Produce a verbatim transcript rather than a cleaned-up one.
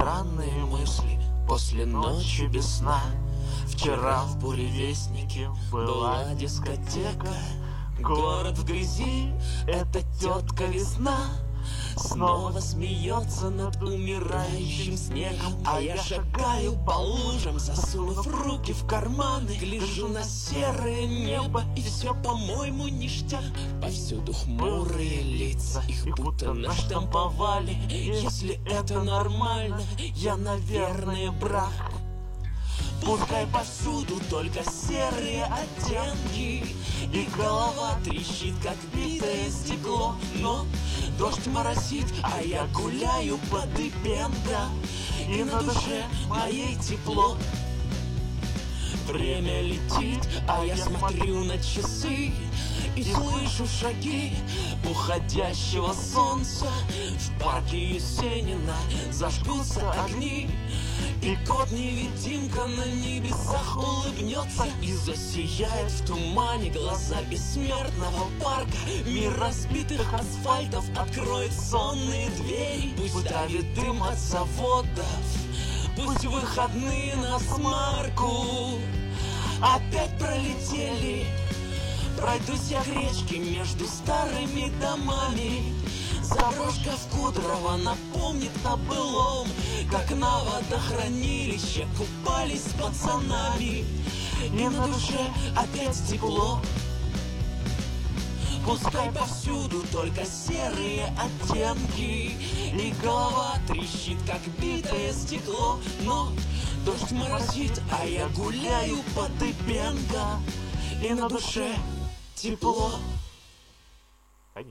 странные мысли после ночи без сна. Вчера в буревестнике была дискотека, город в грязи, это тетка весна. Снова смеется над умирающим снегом, а я шагаю по лужам, засунув руки в карманы. Гляжу на серое небо, и все, по-моему, ништяк. Повсюду хмурые лица, их будто наштамповали. Если это нормально, я, наверное, брак. Пускай повсюду только серые оттенки, и голова трещит, как битое стекло. Но дождь моросит, а я гуляю по Дыбенко, и на душе моей тепло. Время летит, а я смотрю на часы и слышу шаги уходящего солнца. В парке Есенина зажгутся огни, и кот-невидимка на небесах улыбнется и засияет в тумане глаза бессмертного парка. Мир разбитых асфальтов откроет сонные двери, пусть давит дым от заводов, пусть выходные на смарку опять пролетели. Пройдусь я к речке между старыми домами. Заброшка в Кудрово напомнит о былом, как на водохранилище купались с пацанами. И на душе опять тепло. Пускай повсюду только серые оттенки, и голова трещит, как битое стекло. Но дождь моросит, а я гуляю по Дыбенко, и на душе тепло.